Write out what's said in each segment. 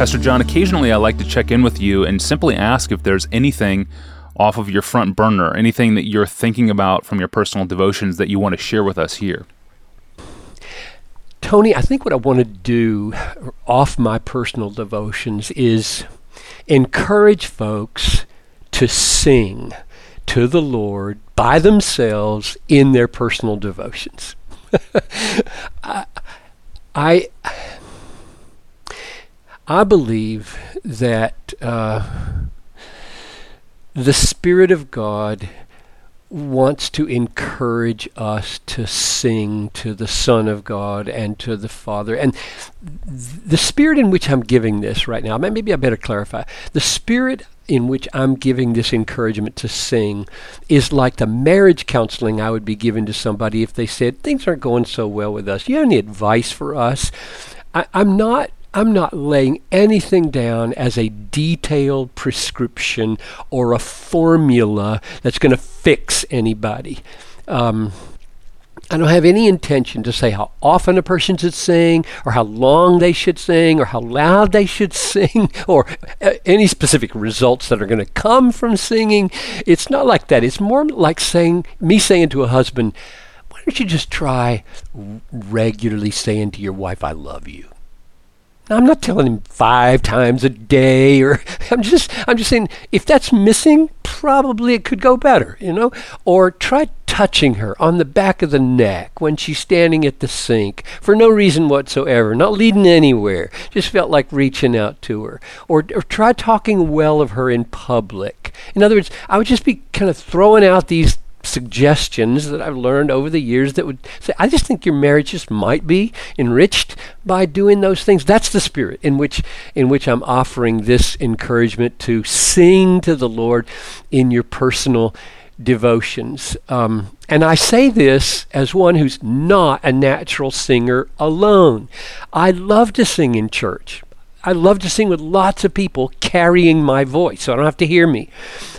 Pastor John, occasionally I like to check in with you and simply ask if there's anything off of your front burner, anything that you're thinking about from your personal devotions that you want to share with us here. Tony, I think what I want to do off my personal devotions is encourage folks to sing to the Lord by themselves in their personal devotions. I believe that the Spirit of God wants to encourage us to sing to the Son of God and to the Father. And the spirit in which I'm giving this right now, maybe I better clarify. The spirit in which I'm giving this encouragement to sing is like the marriage counseling I would be giving to somebody if they said, things aren't going so well with us. You have any advice for us? I'm not laying anything down as a detailed prescription or a formula that's going to fix anybody. I don't have any intention to say how often a person should sing, or how long they should sing, or how loud they should sing, or any specific results that are going to come from singing. It's not like that. It's more like me saying to a husband, why don't you just try regularly saying to your wife, I love you? Now, I'm not telling him 5 times a day, or I'm just saying if that's missing, probably it could go better, Or try touching her on the back of the neck when she's standing at the sink for no reason whatsoever, not leading anywhere, just felt like reaching out to her. Or try talking well of her in public. In other words, I would just be kind of throwing out these suggestions that I've learned over the years that would say, I just think your marriage just might be enriched by doing those things. That's the spirit in which I'm offering this encouragement to sing to the Lord in your personal devotions. And I say this as one who's not a natural singer alone. I love to sing in church. I love to sing with lots of people carrying my voice, so I don't have to hear me.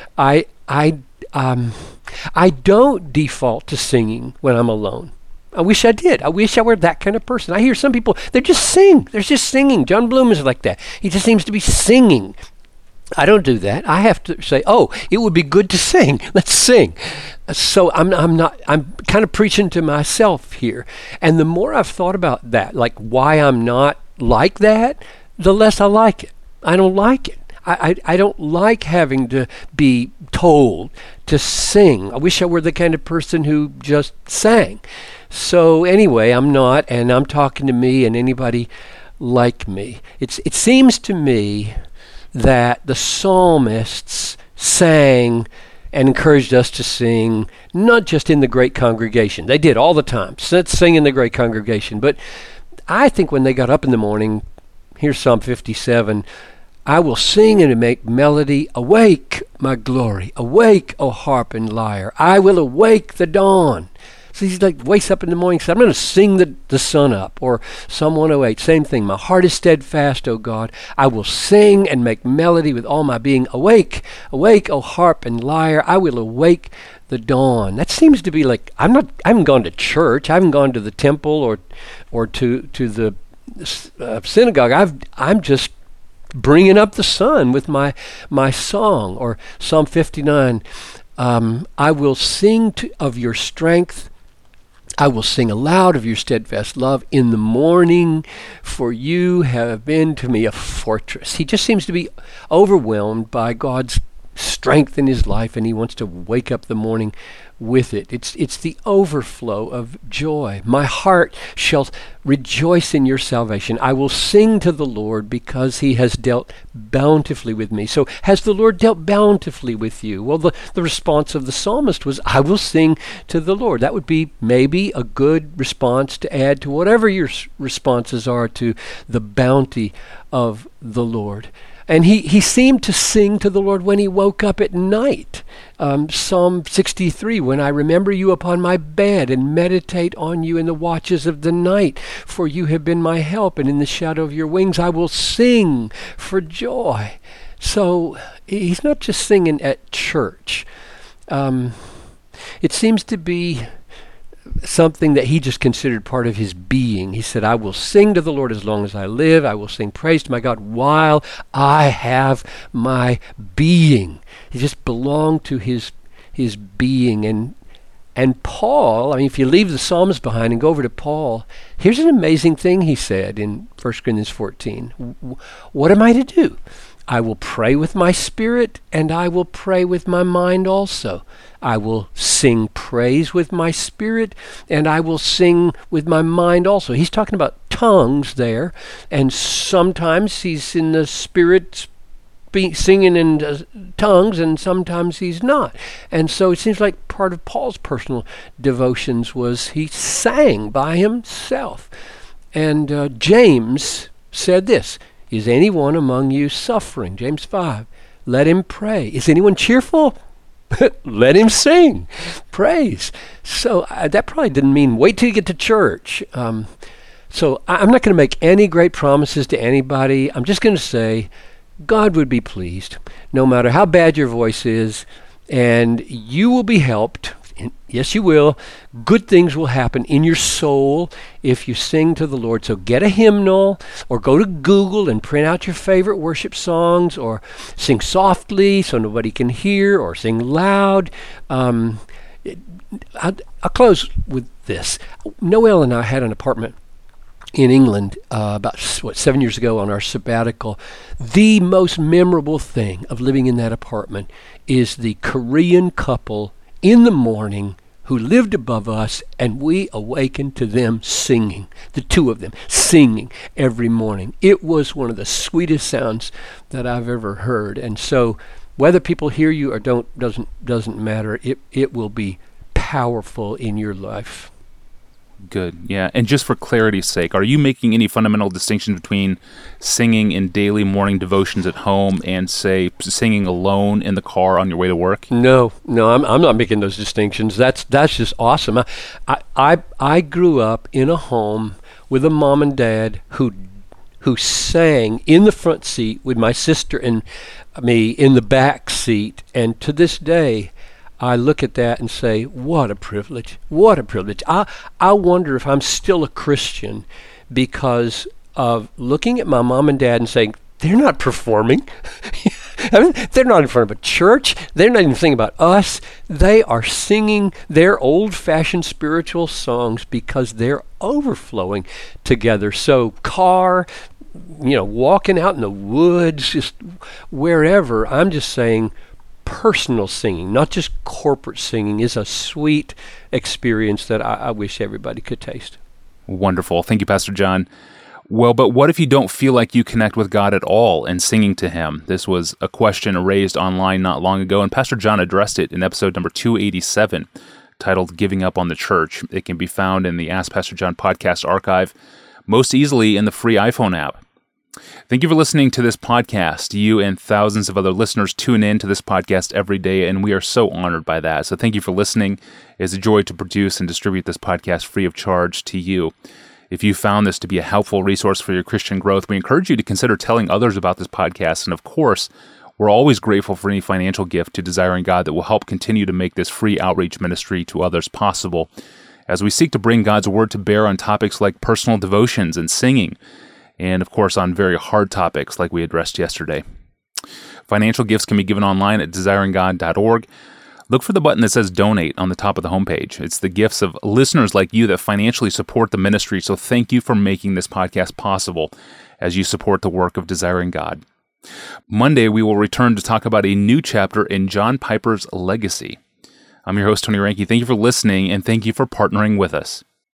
I don't default to singing when I'm alone. I wish I did. I wish I were that kind of person. I hear some people, they just sing. They're just singing. John Bloom is like that. He just seems to be singing. I don't do that. I have to say, it would be good to sing. Let's sing. So I'm kind of preaching to myself here. And the more I've thought about that, like why I'm not like that, the less I like it. I don't like it. I don't like having to be told to sing. I wish I were the kind of person who just sang. So anyway, I'm not, and I'm talking to me and anybody like me. It seems to me that the psalmists sang and encouraged us to sing, not just in the great congregation. They did all the time. Let's sing in the great congregation. But I think when they got up in the morning, here's Psalm 57, I will sing and make melody. Awake, my glory. Awake, O harp and lyre. I will awake the dawn. So he's like, wakes up in the morning, says, I'm going to sing the sun up. Or Psalm 108, same thing. My heart is steadfast, O God. I will sing and make melody with all my being. Awake, awake, O harp and lyre. I will awake the dawn. That seems to be like, I haven't gone to church. I haven't gone to the temple or to the synagogue. I'm just bringing up the sun with my song. Or Psalm 59, I will sing of your strength. I will sing aloud of your steadfast love in the morning, for you have been to me a fortress. He just seems to be overwhelmed by God's strength in his life, and he wants to wake up the morning with it. It's the overflow of joy. My heart shall rejoice in your salvation. I will sing to the Lord because he has dealt bountifully with me. So has the Lord dealt bountifully with you? Well, the response of the psalmist was, I will sing to the Lord. That would be maybe a good response to add to whatever your responses are to the bounty of the Lord. And he seemed to sing to the Lord when he woke up at night. Psalm 63, when I remember you upon my bed and meditate on you in the watches of the night, for you have been my help, and in the shadow of your wings I will sing for joy. So he's not just singing at church. It seems to be something that he just considered part of his being. He said, I will sing to the Lord as long as I live. I will sing praise to my God while I have my being. He just belonged to his being. And Paul, I mean, if you leave the Psalms behind and go over to Paul, here's an amazing thing he said in 1 Corinthians 14. What am I to do? I will pray with my spirit, and I will pray with my mind also. I will sing praise with my spirit, and I will sing with my mind also. He's talking about tongues there, and sometimes he's in the spirit singing in tongues, and sometimes he's not. And so it seems like part of Paul's personal devotions was he sang by himself. And James said this, is anyone among you suffering? James 5. Let him pray. Is anyone cheerful? Let him sing praise. So that probably didn't mean wait till you get to church. So I'm not going to make any great promises to anybody. I'm just going to say God would be pleased no matter how bad your voice is, and you will be helped. Yes, you will. Good things will happen in your soul if you sing to the Lord. So get a hymnal, or go to Google and print out your favorite worship songs, or sing softly so nobody can hear, or sing loud. I'll close with this. Noel and I had an apartment in England about 7 years ago on our sabbatical. The most memorable thing of living in that apartment is the Korean couple in the morning who lived above us, and we awakened to them singing, the two of them singing every morning. It was one of the sweetest sounds that I've ever heard. And so whether people hear you or don't doesn't matter. It will be powerful in your life. Good, yeah. And just for clarity's sake, are you making any fundamental distinction between singing in daily morning devotions at home and, say, singing alone in the car on your way to work? No, I'm not making those distinctions. That's just awesome. I grew up in a home with a mom and dad who sang in the front seat with my sister and me in the back seat, and to this day, I look at that and say, what a privilege, what a privilege. I wonder if I'm still a Christian because of looking at my mom and dad and saying, they're not performing. I mean, they're not in front of a church. They're not even thinking about us. They are singing their old-fashioned spiritual songs because they're overflowing together. So car, walking out in the woods, just wherever, I'm just saying, personal singing, not just corporate singing, is a sweet experience that I wish everybody could taste. Wonderful. Thank you, Pastor John. Well, but what if you don't feel like you connect with God at all in singing to Him? This was a question raised online not long ago, and Pastor John addressed it in episode number 287, titled Giving Up on the Church. It can be found in the Ask Pastor John podcast archive, most easily in the free iPhone app. Thank you for listening to this podcast. You and thousands of other listeners tune in to this podcast every day, and we are so honored by that. So thank you for listening. It's a joy to produce and distribute this podcast free of charge to you. If you found this to be a helpful resource for your Christian growth, we encourage you to consider telling others about this podcast. And of course, we're always grateful for any financial gift to Desiring God that will help continue to make this free outreach ministry to others possible, as we seek to bring God's Word to bear on topics like personal devotions and singing, and of course on very hard topics like we addressed yesterday. Financial gifts can be given online at desiringgod.org. Look for the button that says Donate on the top of the homepage. It's the gifts of listeners like you that financially support the ministry, so thank you for making this podcast possible as you support the work of Desiring God. Monday, we will return to talk about a new chapter in John Piper's legacy. I'm your host, Tony Reinke. Thank you for listening, and thank you for partnering with us.